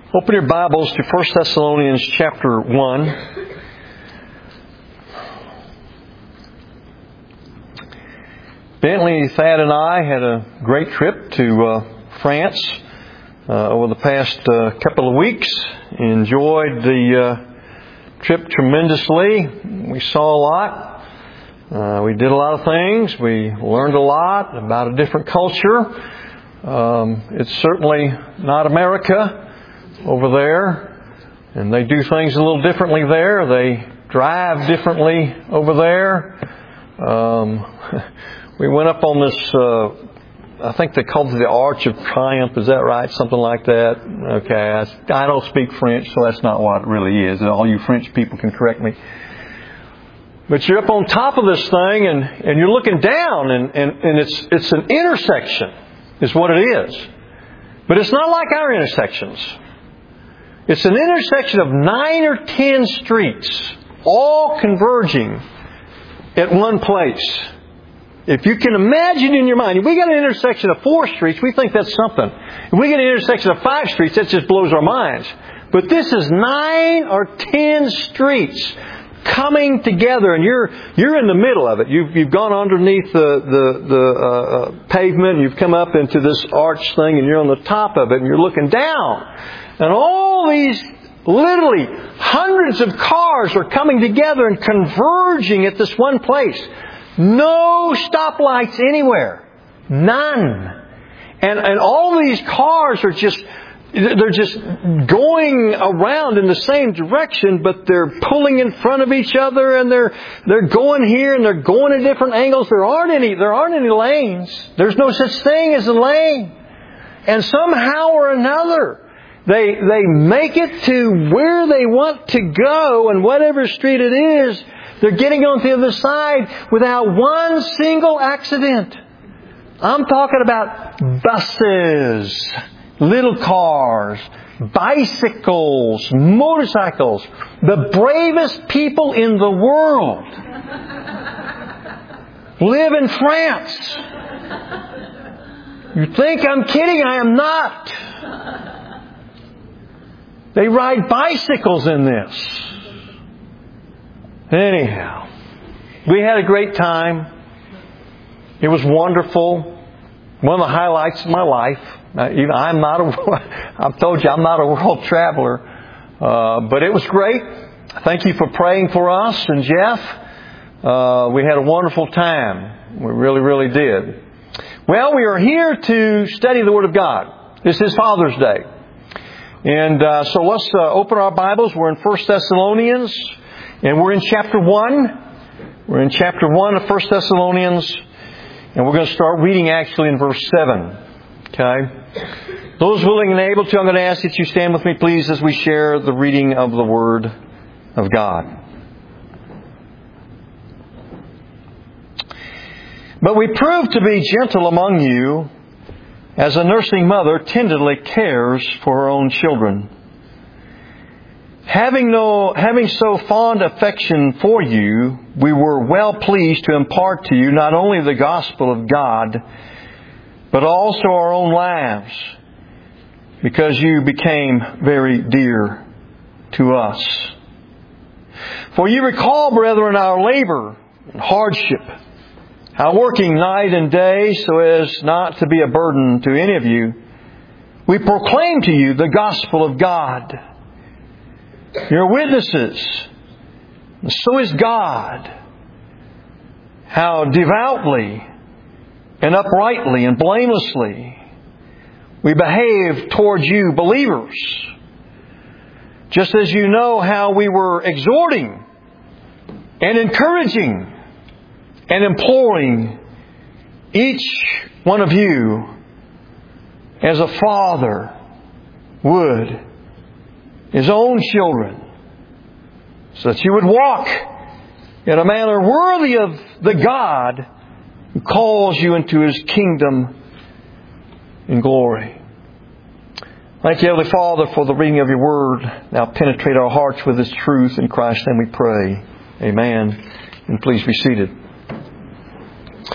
Open your Bibles to 1 Thessalonians chapter 1. Bentley, Thad, and I had a great trip to France over the past couple of weeks. Enjoyed the trip tremendously. We saw a lot. We did a lot of things. We learned a lot about a different culture. It's certainly not America over there, and they do things a little differently there. They drive differently over there. We went up on this, I think they called it the Arch of Triumph. Is that right? Something like that. Okay, I don't speak French, so that's not what it really is. All you French people can correct me. But you're up on top of this thing, and you're looking down, and it's an intersection, is what it is. But it's not like our intersections. It's an intersection of 9 or 10 streets, all converging at one place. If you can imagine in your mind, if we got an intersection of 4 streets, we think that's something. If we get an intersection of 5 streets, that just blows our minds. But this is 9 or 10 streets coming together, and you're in the middle of it. You've gone underneath the pavement, you've come up into this arch thing, and you're on the top of it, and you're looking down. And all these, literally hundreds of cars are coming together and converging at this one place. No stoplights anywhere. None. And all these cars are they're just going around in the same direction, but they're pulling in front of each other, and they're going here and they're going at different angles. There aren't any lanes. There's no such thing as a lane. And somehow or another, They make it to where they want to go, and whatever street it is, they're getting on the other side without one single accident. I'm talking about buses, little cars, bicycles, motorcycles. The bravest people in the world live in France. You think I'm kidding? I am not. They ride bicycles in this. Anyhow, we had a great time. It was wonderful. One of the highlights of my life. I've told you I'm not a world traveler, but it was great. Thank you for praying for us and Jeff. We had a wonderful time. We really, really did. Well, we are here to study the Word of God. This is Father's Day. And so let's open our Bibles. We're in 1 Thessalonians, and we're in chapter 1. We're in chapter 1 of 1 Thessalonians, and we're going to start reading actually in verse 7. Okay? Those willing and able to, I'm going to ask that you stand with me, please, as we share the reading of the Word of God. But we prove to be gentle among you, as a nursing mother tenderly cares for her own children. Having so fond affection for you, we were well pleased to impart to you not only the gospel of God, but also our own lives, because you became very dear to us. For you recall, brethren, our labor and hardship, how working night and day so as not to be a burden to any of you, we proclaim to you the gospel of God. You're witnesses, and so is God, how devoutly and uprightly and blamelessly we behave towards you believers, just as you know how we were exhorting and encouraging and imploring each one of you as a father would his own children, so that you would walk in a manner worthy of the God who calls you into His kingdom in glory. Thank you, Heavenly Father, for the reading of Your Word. Now penetrate our hearts with His truth. In Christ's name we pray. Amen. And please be seated.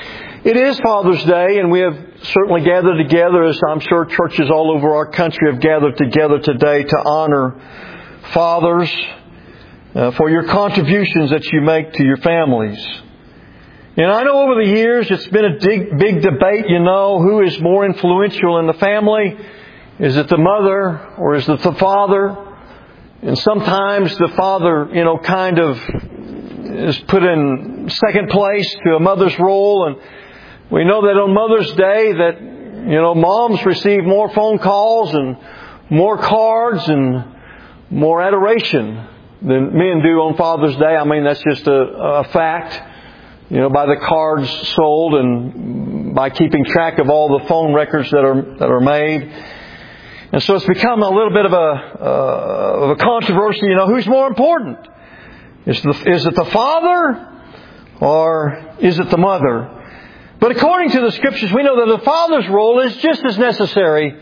It is Father's Day, and we have certainly gathered together, as I'm sure churches all over our country have gathered together today to honor fathers for your contributions that you make to your families. And I know over the years it's been a big debate, who is more influential in the family. Is it the mother or is it the father? And sometimes the father, kind of is put in second place to a mother's role. And we know that on Mother's Day that, moms receive more phone calls and more cards and more adoration than men do on Father's Day. I mean, that's just a fact. By the cards sold and by keeping track of all the phone records that are made. And so it's become a little bit of a controversy. Who's more important? Is it the father or is it the mother? But according to the Scriptures, we know that the father's role is just as necessary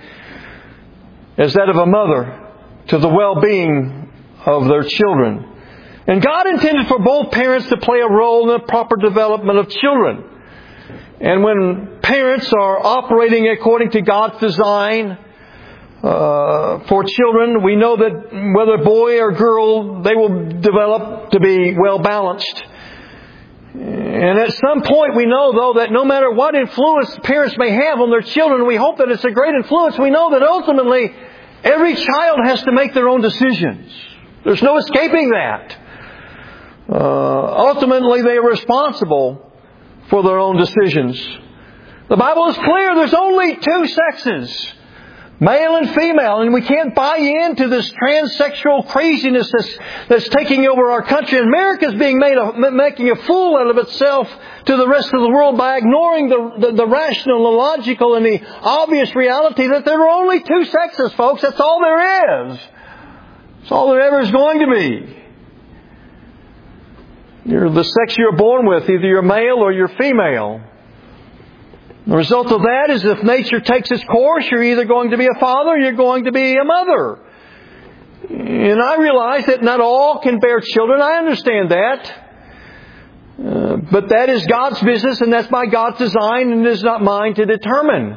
as that of a mother to the well-being of their children. And God intended for both parents to play a role in the proper development of children. And when parents are operating according to God's design for children, we know that whether boy or girl, they will develop to be well balanced. And at some point we know, though, that no matter what influence parents may have on their children, we hope that it's a great influence. We know that ultimately every child has to make their own decisions. There's no escaping that. Ultimately, they are responsible for their own decisions. The Bible is clear. There's only two sexes, male and female, and we can't buy into this transsexual craziness that's taking over our country. And America's making a fool out of itself to the rest of the world by ignoring the rational, the logical, and the obvious reality that there are only two sexes, folks. That's all there is. That's all there ever is going to be. You're the sex you're born with. Either you're male or you're female. The result of that is if nature takes its course, you're either going to be a father or you're going to be a mother. And I realize that not all can bear children. I understand that. But that is God's business and that's by God's design and it is not mine to determine.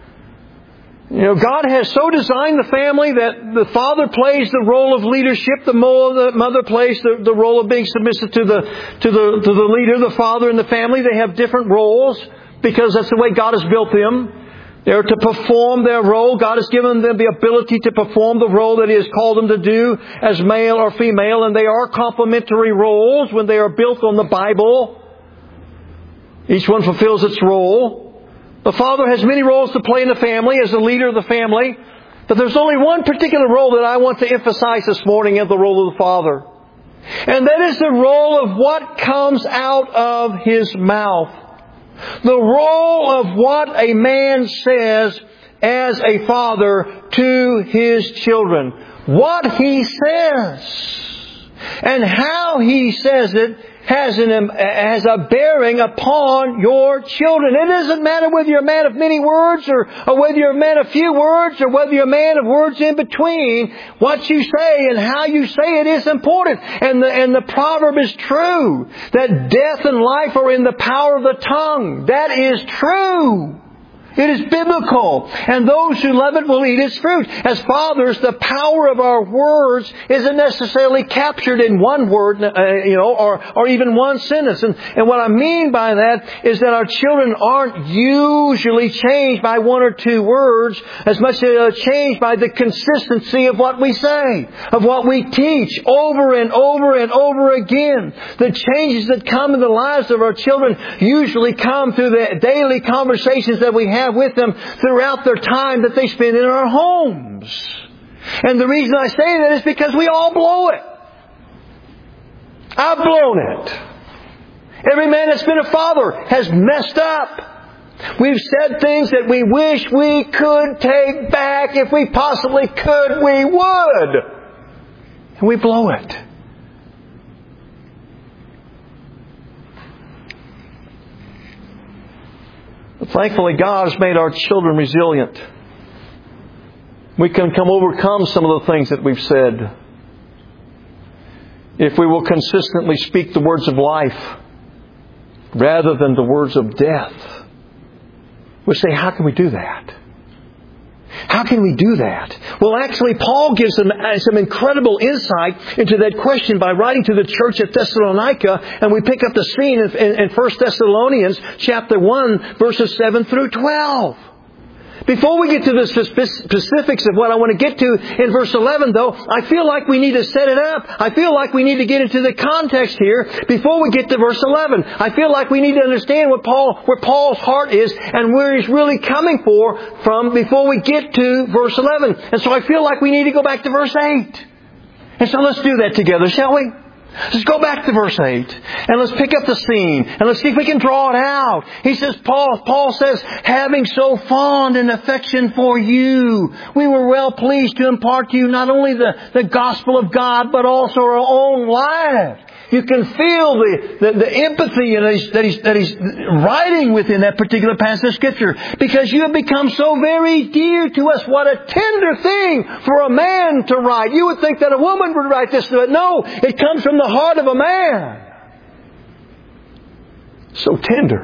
God has so designed the family that the father plays the role of leadership, the mother plays the role of being submissive to the leader, the father in the family. They have different roles because that's the way God has built them. They're to perform their role. God has given them the ability to perform the role that He has called them to do as male or female, and they are complementary roles when they are built on the Bible. Each one fulfills its role. The father has many roles to play in the family as the leader of the family. But there's only one particular role that I want to emphasize this morning in the role of the father. And that is the role of what comes out of his mouth. The role of what a man says as a father to his children. What he says and how he says it has a bearing upon your children. It doesn't matter whether you're a man of many words or whether you're a man of few words or whether you're a man of words in between. What you say and how you say it is important. And the proverb is true that death and life are in the power of the tongue. That is true. It is biblical. And those who love it will eat its fruit. As fathers, the power of our words isn't necessarily captured in one word, or even one sentence. And what I mean by that is that our children aren't usually changed by one or two words as much as they are changed by the consistency of what we say, of what we teach over and over and over again. The changes that come in the lives of our children usually come through the daily conversations that we have with them throughout their time that they spend in our homes. And the reason I say that is because we all blow it. I've blown it. Every man that's been a father has messed up. We've said things that we wish we could take back. If we possibly could, we would. And we blow it. But thankfully, God has made our children resilient. We can overcome some of the things that we've said if we will consistently speak the words of life rather than the words of death. We say, how can we do that? How can we do that? Well, actually, Paul gives some incredible insight into that question by writing to the church at Thessalonica, and we pick up the scene in 1 Thessalonians chapter 1, verses 7 through 12. Before we get to the specifics of what I want to get to in verse 11, though, I feel like we need to set it up. I feel like we need to get into the context here before we get to verse 11. I feel like we need to understand where Paul's heart is and where he's really coming from before we get to verse 11. And so I feel like we need to go back to verse 8. And so let's do that together, shall we? Let's go back to verse 8 and let's pick up the scene and let's see if we can draw it out. He says, Paul says, having so fond an affection for you, we were well pleased to impart to you not only the gospel of God, but also our own lives. You can feel the empathy that he's writing within that particular passage of Scripture. Because you have become so very dear to us. What a tender thing for a man to write. You would think that a woman would write this, but no, it comes from the heart of a man. So tender.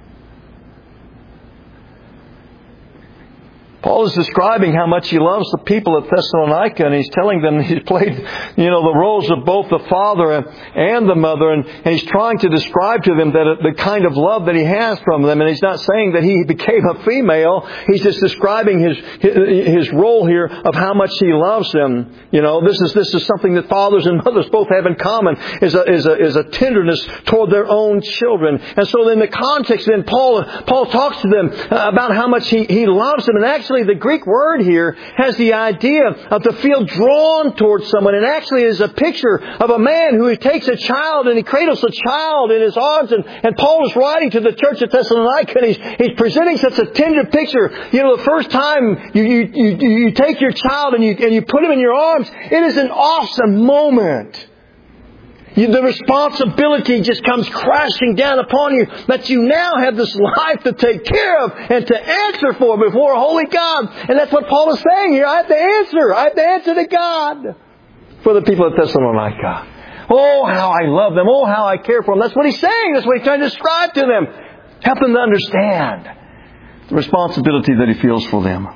Paul is describing how much he loves the people at Thessalonica, and he's telling them he's played, the roles of both the father and the mother, and he's trying to describe to them that the kind of love that he has from them. And he's not saying that he became a female. He's just describing his role here of how much he loves them. This is something that fathers and mothers both have in common, is a tenderness toward their own children. And so in the context, then Paul talks to them about how much he loves them, and actually the Greek word here has the idea of to feel drawn towards someone. And actually is a picture of a man who takes a child and he cradles a child in his arms. And Paul is writing to the church at Thessalonica, and he's presenting such a tender picture. The first time you take your child and you put him in your arms, it is an awesome moment. The responsibility just comes crashing down upon you that you now have this life to take care of and to answer for before a holy God. And that's what Paul is saying here. I have to answer. I have to answer to God for the people of Thessalonica. Oh, how I love them. Oh, how I care for them. That's what he's saying. That's what he's trying to describe to them. Help them to understand the responsibility that he feels for them.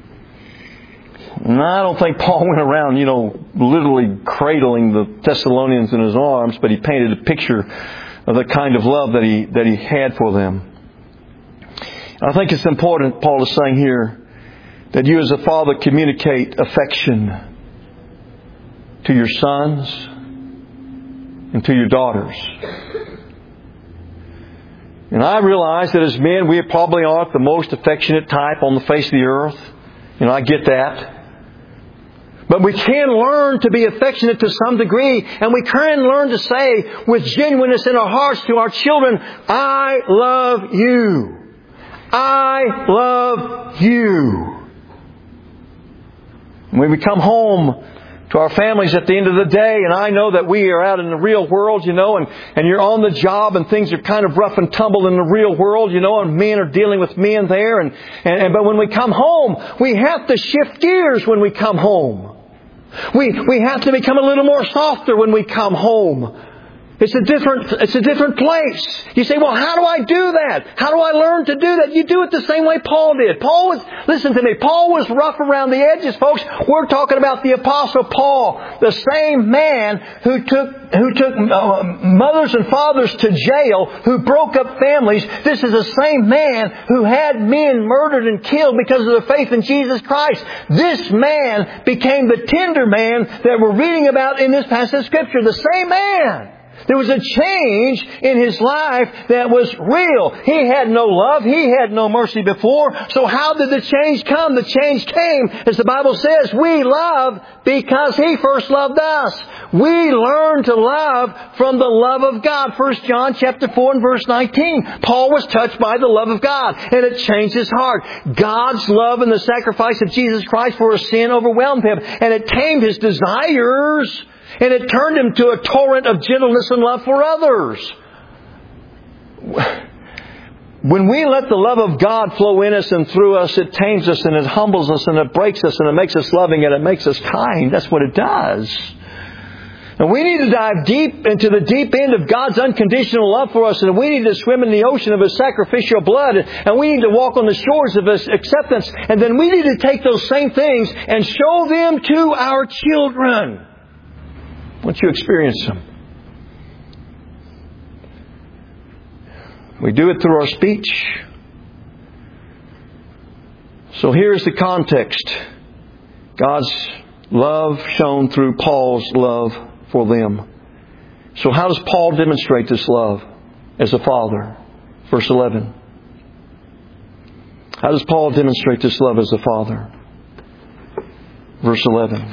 And I don't think Paul went around, literally cradling the Thessalonians in his arms, but he painted a picture of the kind of love that he had for them. I think it's important, Paul is saying here, that you as a father communicate affection to your sons and to your daughters. And I realize that as men, we probably aren't the most affectionate type on the face of the earth. I get that. But we can learn to be affectionate to some degree, and we can learn to say with genuineness in our hearts to our children, I love you. I love you. When we come home to our families at the end of the day, and I know that we are out in the real world, and you're on the job and things are kind of rough and tumble in the real world, and men are dealing with men there, but when we come home, we have to shift gears when we come home. We have to become a little more softer when we come home. It's a different place. You say, well, how do I do that? How do I learn to do that? You do it the same way Paul did. Listen to me, Paul was rough around the edges, folks. We're talking about the Apostle Paul, the same man who took mothers and fathers to jail, who broke up families. This is the same man who had men murdered and killed because of their faith in Jesus Christ. This man became the tender man that we're reading about in this passage of Scripture. The same man. There was a change in his life that was real. He had no love. He had no mercy before. So how did the change come? The change came, as the Bible says, we love because He first loved us. We learn to love from the love of God. 1 John chapter 4 and verse 19. Paul was touched by the love of God, and it changed his heart. God's love and the sacrifice of Jesus Christ for his sin overwhelmed him, and it tamed his desires. And it turned him to a torrent of gentleness and love for others. When we let the love of God flow in us and through us, it tames us and it humbles us and it breaks us and it makes us loving and it makes us kind. That's what it does. And we need to dive deep into the deep end of God's unconditional love for us. And we need to swim in the ocean of His sacrificial blood. And we need to walk on the shores of His acceptance. And then we need to take those same things and show them to our children once you experience them. We do it through our speech. So here's the context. God's love shown through Paul's love for them. So how does Paul demonstrate this love as a father? Verse 11. How does Paul demonstrate this love as a father? Verse 11.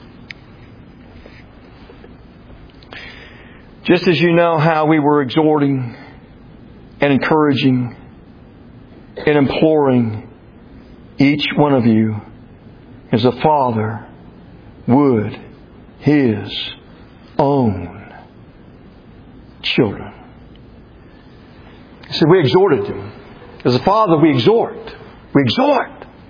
Just as you know how we were exhorting and encouraging and imploring each one of you as a father would his own children. He said, we exhorted them. As a father, we exhort. We exhort.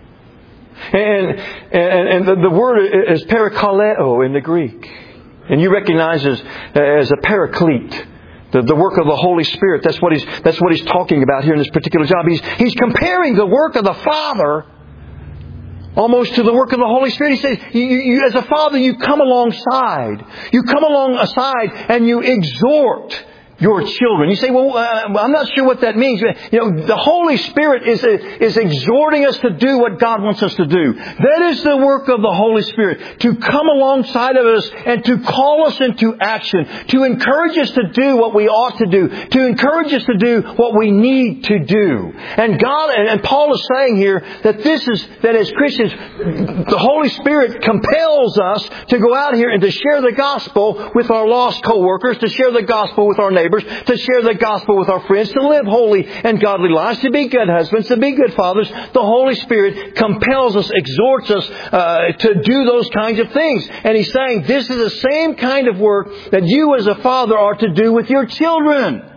And the word is parakaleo in the Greek. And you recognize as a paraclete. The work of the Holy Spirit. That's what he's talking about here in this particular job. He's comparing the work of the Father almost to the work of the Holy Spirit. He says, you as a father, you come alongside. You come alongside and you exhort your children. You say, well, I'm not sure what that means. The Holy Spirit is exhorting us to do what God wants us to do. That is the work of the Holy Spirit. To come alongside of us and to call us into action. To encourage us to do what we ought to do. To encourage us to do what we need to do. And God, and Paul is saying here that that as Christians, the Holy Spirit compels us to go out here and to share the gospel with our lost co-workers, to share the gospel with our neighbors, to share the gospel with our friends, to live holy and godly lives, to be good husbands, to be good fathers. The Holy Spirit compels us, exhorts us to do those kinds of things. And He's saying this is the same kind of work that you as a father are to do with your children.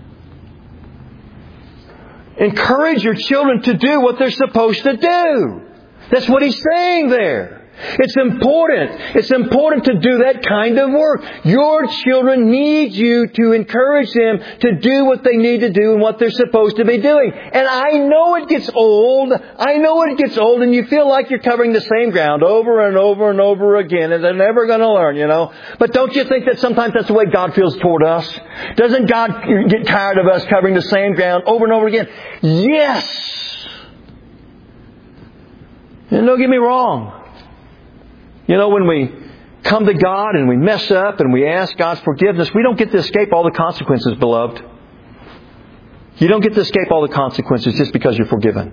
Encourage your children to do what they're supposed to do. That's what He's saying there. It's important. It's important to do that kind of work. Your children need you to encourage them to do what they need to do and what they're supposed to be doing. And I know it gets old. I know it gets old and you feel like you're covering the same ground over and over and over again and they're never going to learn, But don't you think that sometimes that's the way God feels toward us? Doesn't God get tired of us covering the same ground over and over again? Yes. And don't get me wrong. When we come to God and we mess up and we ask God's forgiveness, we don't get to escape all the consequences, beloved. You don't get to escape all the consequences just because you're forgiven.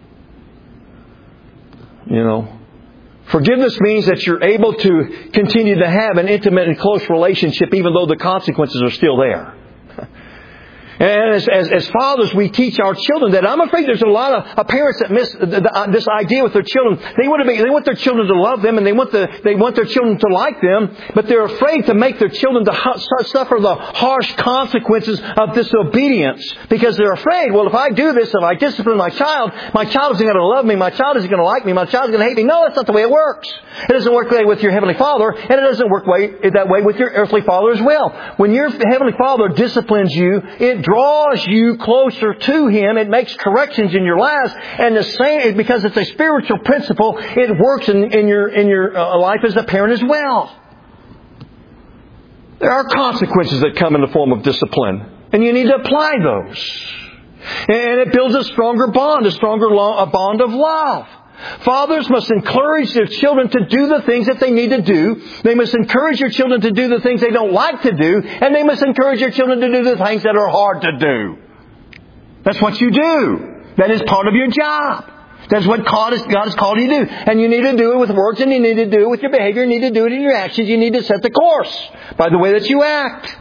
Forgiveness means that you're able to continue to have an intimate and close relationship even though the consequences are still there. And as fathers, we teach our children that. I'm afraid there's a lot of parents that miss this idea with their children. They want their children to love them and they want their children to like them, but they're afraid to make their children to suffer the harsh consequences of disobedience because they're afraid. Well, if I do this, if I discipline my child isn't going to love me, my child isn't going to like me, my child is going to hate me. No, that's not the way it works. It doesn't work that way with your Heavenly Father, and it doesn't work that way with your earthly Father as well. When your Heavenly Father disciplines you, it draws you closer to Him. It makes corrections in your lives. And the same, because it's a spiritual principle, it works in your life as a parent as well. There are consequences that come in the form of discipline. And you need to apply those. And it builds a stronger bond, a bond of love. Fathers must encourage their children to do the things that they need to do. They must encourage your children to do the things they don't like to do. And they must encourage your children to do the things that are hard to do. That's what you do. That is part of your job. That's what God has called you to do. And you need to do it with words and you need to do it with your behavior. You need to do it in your actions. You need to set the course by the way that you act.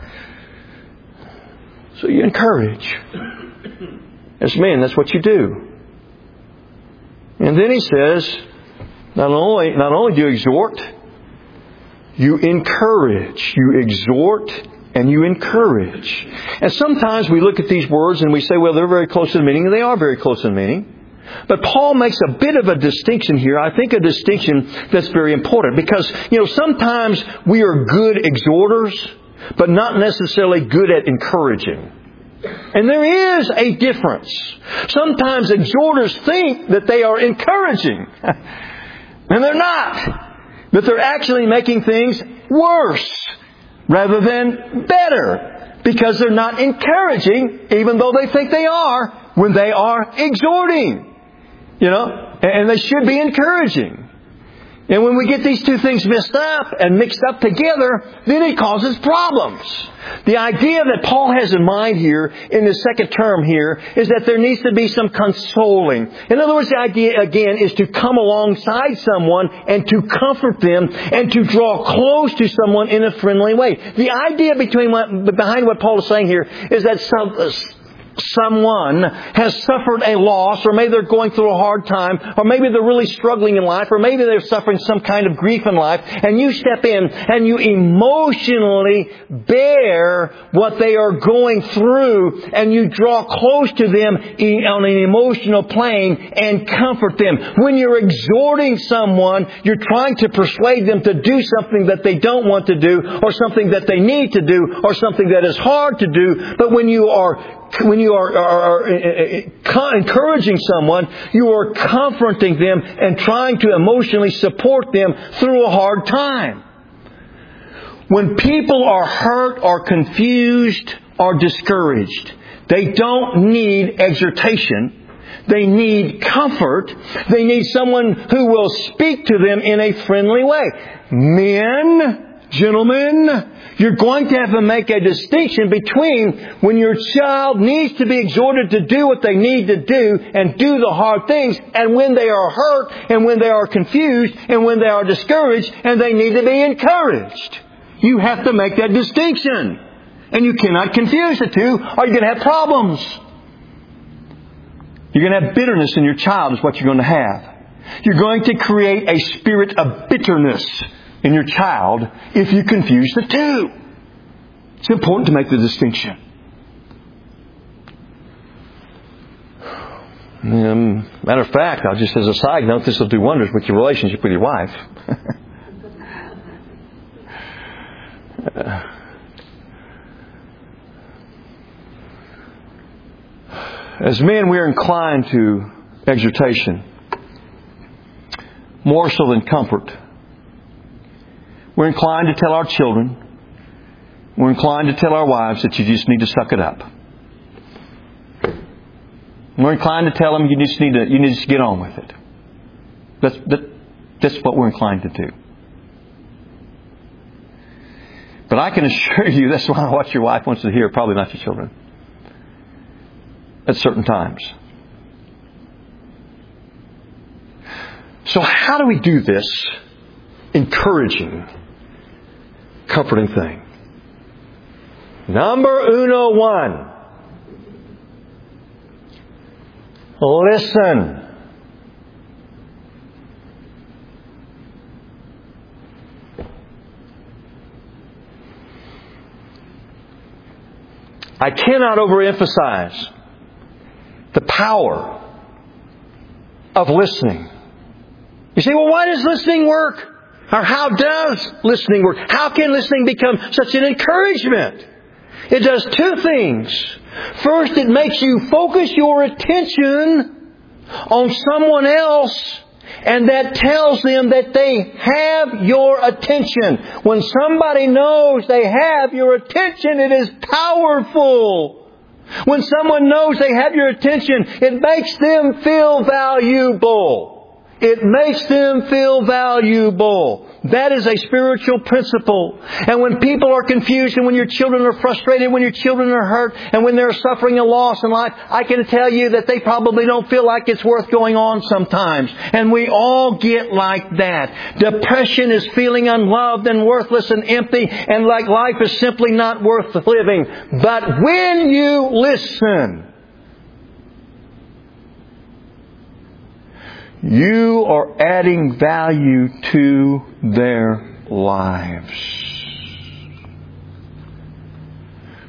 So you encourage. As men, that's what you do. And then he says, not only do you exhort, you encourage. You exhort and you encourage. And sometimes we look at these words and we say, well, they're very close in meaning, and they are very close in meaning. But Paul makes a bit of a distinction here. I think a distinction that's very important. Because, sometimes we are good exhorters, but not necessarily good at encouraging. And there is a difference. Sometimes exhorters think that they are encouraging. And they're not. But they're actually making things worse rather than better. Because they're not encouraging, even though they think they are, when they are exhorting. And they should be encouraging. And when we get these two things mixed up together, then it causes problems. The idea that Paul has in mind here, in the second term here, is that there needs to be some consoling. In other words, the idea, again, is to come alongside someone and to comfort them and to draw close to someone in a friendly way. The idea behind what Paul is saying here is that someone has suffered a loss, or maybe they're going through a hard time, or maybe they're really struggling in life, or maybe they're suffering some kind of grief in life, and you step in and you emotionally bear what they are going through, and you draw close to them on an emotional plane and comfort them. When you're exhorting someone, you're trying to persuade them to do something that they don't want to do, or something that they need to do, or something that is hard to do. But when you are encouraging someone, you are comforting them and trying to emotionally support them through a hard time. When people are hurt or confused or discouraged, they don't need exhortation. They need comfort. They need someone who will speak to them in a friendly way. Men, gentlemen, you're going to have to make a distinction between when your child needs to be exhorted to do what they need to do and do the hard things, and when they are hurt and when they are confused and when they are discouraged and they need to be encouraged. You have to make that distinction. And you cannot confuse the two, or you're going to have problems. You're going to have bitterness in your child is what you're going to have. You're going to create a spirit of bitterness in your child if you confuse the two. It's important to make the distinction. Matter of fact, I'll just as a side note, this will do wonders with your relationship with your wife. As men, we are inclined to exhortation more so than comfort. We're inclined to tell our children, we're inclined to tell our wives that you just need to suck it up. We're inclined to tell them you need to get on with it. That's what we're inclined to do. But I can assure you that's not what your wife wants to hear, probably not your children. At certain times. So how do we do this encouraging, comforting thing? Number 1. Listen. I cannot overemphasize the power of listening. You say, well, why does listening work? Or how does listening work? How can listening become such an encouragement? It does two things. First, it makes you focus your attention on someone else, and that tells them that they have your attention. When somebody knows they have your attention, it is powerful. When someone knows they have your attention, it makes them feel valuable. It makes them feel valuable. That is a spiritual principle. And when people are confused, and when your children are frustrated, when your children are hurt, and when they're suffering a loss in life, I can tell you that they probably don't feel like it's worth going on sometimes. And we all get like that. Depression is feeling unloved and worthless and empty, and like life is simply not worth living. But when you listen, you are adding value to their lives.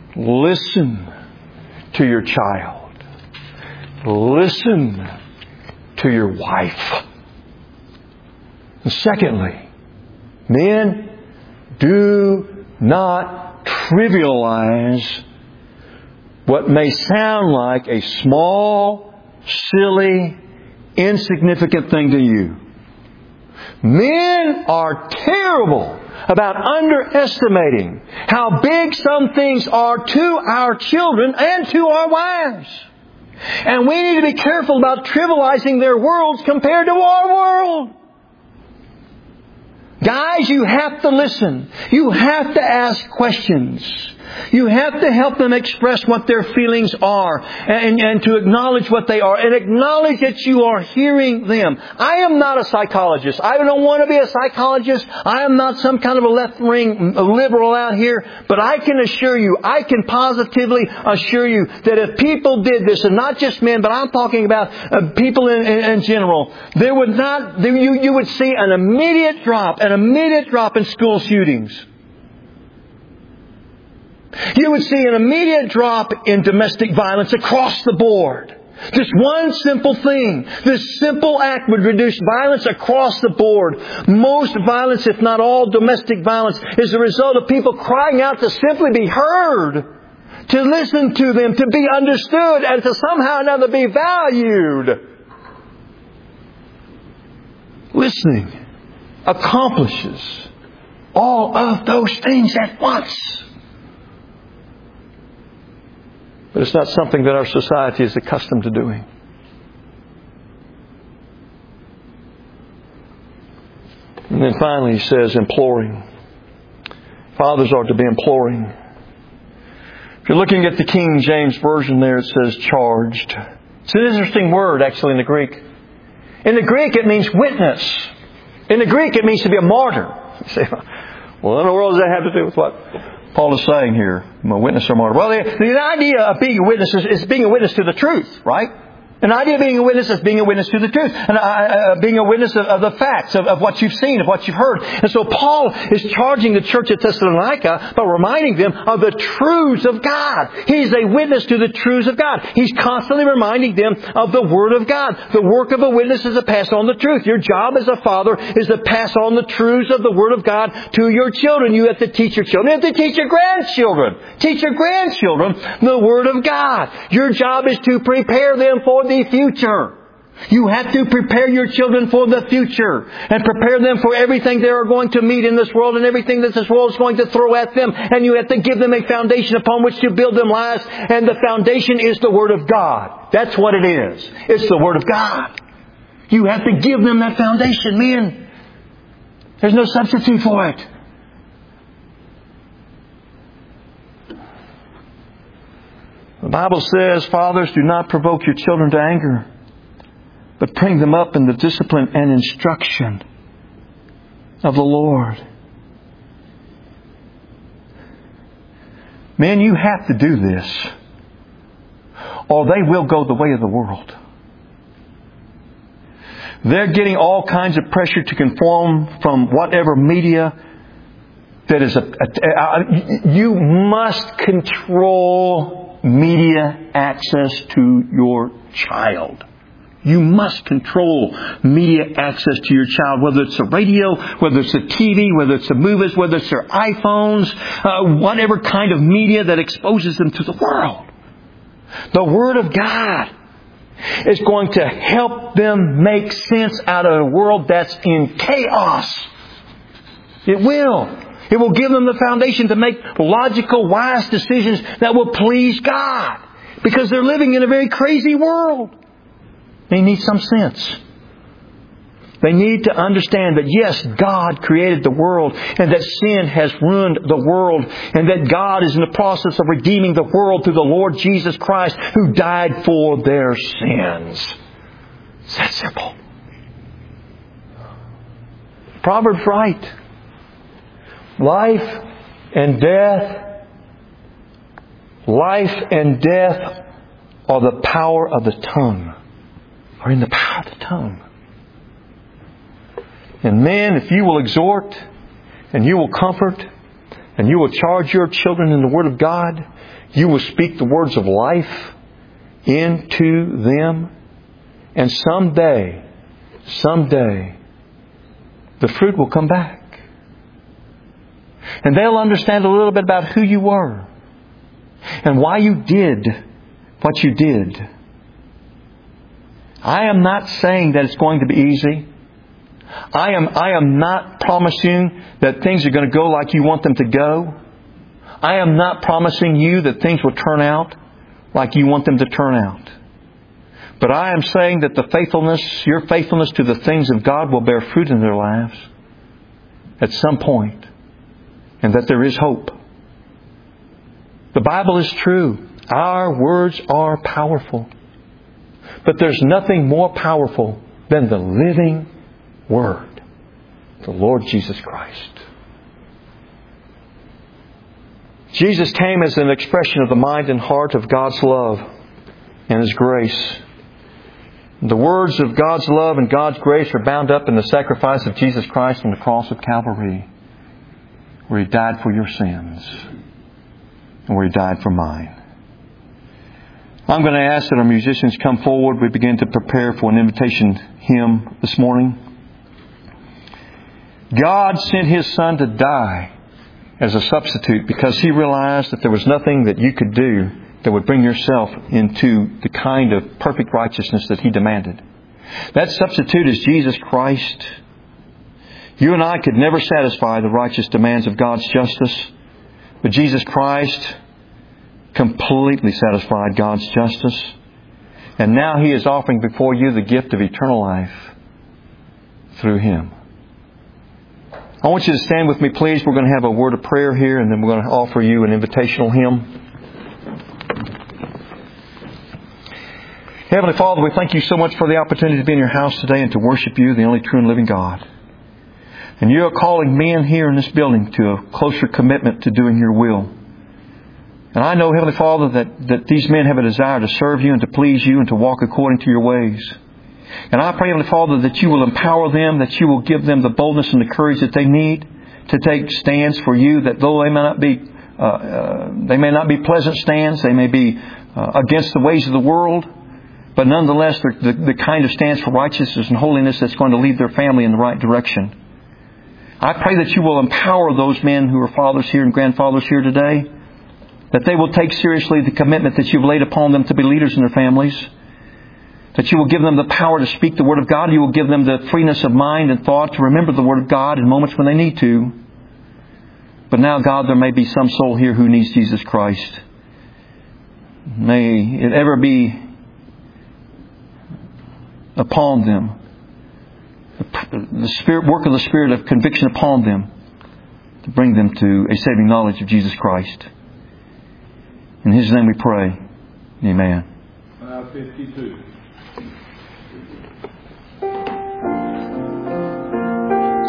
Listen to your child. Listen to your wife. And secondly, men, do not trivialize what may sound like a small, silly, insignificant thing to you. Men are terrible about underestimating how big some things are to our children and to our wives. And we need to be careful about trivializing their worlds compared to our world. Guys, you have to listen. You have to ask questions. You have to help them express what their feelings are and to acknowledge what they are and acknowledge that you are hearing them. I am not a psychologist. I don't want to be a psychologist. I am not some kind of a left-wing liberal out here. But I can assure you, I can positively assure you that if people did this, and not just men, but I'm talking about people in general, there would not, you would see an immediate drop in school shootings. You would see an immediate drop in domestic violence across the board. Just one simple thing. This simple act would reduce violence across the board. Most violence, if not all domestic violence, is the result of people crying out to simply be heard, to listen to them, to be understood, and to somehow or another be valued. Listening accomplishes all of those things at once. But it's not something that our society is accustomed to doing. And then finally he says imploring. Fathers are to be imploring. If you're looking at the King James Version there, it says charged. It's an interesting word actually in the Greek. In the Greek it means witness. In the Greek it means to be a martyr. You say, well, what in the world does that have to do with what Paul is saying here? I'm a witness or martyr. Well, the idea of being a witness is being a witness to the truth, right? An idea of being a witness is being a witness to the truth. And being a witness of the facts, of what you've seen, of what you've heard. And so Paul is charging the church at Thessalonica by reminding them of the truths of God. He's a witness to the truths of God. He's constantly reminding them of the Word of God. The work of a witness is to pass on the truth. Your job as a father is to pass on the truths of the Word of God to your children. You have to teach your children. You have to teach your grandchildren. Teach your grandchildren the Word of God. Your job is to prepare them for the future. You have to prepare your children for the future and prepare them for everything they are going to meet in this world and everything that this world is going to throw at them. And you have to give them a foundation upon which to build them lives. And the foundation is the Word of God. That's what it is. It's the Word of God. You have to give them that foundation, men. There's no substitute for it. The Bible says, fathers, do not provoke your children to anger, but bring them up in the discipline and instruction of the Lord. Men, you have to do this, or they will go the way of the world. They're getting all kinds of pressure to conform from whatever media that is you must control media access to your child. You must control media access to your child, whether it's the radio, whether it's the TV, whether it's the movies, whether it's their iPhones, whatever kind of media that exposes them to the world. The Word of God is going to help them make sense out of a world that's in chaos. It will. It will give them the foundation to make logical, wise decisions that will please God. Because they're living in a very crazy world. They need some sense. They need to understand that yes, God created the world and that sin has ruined the world and that God is in the process of redeeming the world through the Lord Jesus Christ who died for their sins. It's that simple. Proverbs right. Life and death are the power of the tongue. Are in the power of the tongue. And men, if you will exhort and you will comfort and you will charge your children in the Word of God, you will speak the words of life into them, And someday, the fruit will come back. And they'll understand a little bit about who you were and why you did what you did. I am not saying that it's going to be easy. I am not promising that things are going to go like you want them to go. I am not promising you that things will turn out like you want them to turn out. But I am saying that your faithfulness to the things of God will bear fruit in their lives at some point, and that there is hope. The Bible is true. Our words are powerful. But there's nothing more powerful than the living Word, the Lord Jesus Christ. Jesus came as an expression of the mind and heart of God's love and His grace. The words of God's love and God's grace are bound up in the sacrifice of Jesus Christ on the cross of Calvary, where He died for your sins and where He died for mine. I'm going to ask that our musicians come forward. We begin to prepare for an invitation hymn this morning. God sent His Son to die as a substitute because He realized that there was nothing that you could do that would bring yourself into the kind of perfect righteousness that He demanded. That substitute is Jesus Christ. You and I could never satisfy the righteous demands of God's justice, but Jesus Christ completely satisfied God's justice. And now He is offering before you the gift of eternal life through Him. I want you to stand with me, please. We're going to have a word of prayer here, and then we're going to offer you an invitational hymn. Heavenly Father, we thank You so much for the opportunity to be in Your house today and to worship You, the only true and living God. And You are calling men here in this building to a closer commitment to doing Your will. And I know, Heavenly Father, that these men have a desire to serve You and to please You and to walk according to Your ways. And I pray, Heavenly Father, that You will empower them, that You will give them the boldness and the courage that they need to take stands for You, that though they may not be pleasant stands, they may be against the ways of the world, but nonetheless, they're the kind of stands for righteousness and holiness that's going to lead their family in the right direction. I pray that You will empower those men who are fathers here and grandfathers here today, that they will take seriously the commitment that You've laid upon them to be leaders in their families, that You will give them the power to speak the Word of God. You will give them the freeness of mind and thought to remember the Word of God in moments when they need to. But now, God, there may be some soul here who needs Jesus Christ. May it ever be upon them the work of the Spirit of conviction upon them to bring them to a saving knowledge of Jesus Christ. In His name we pray. Amen. 52.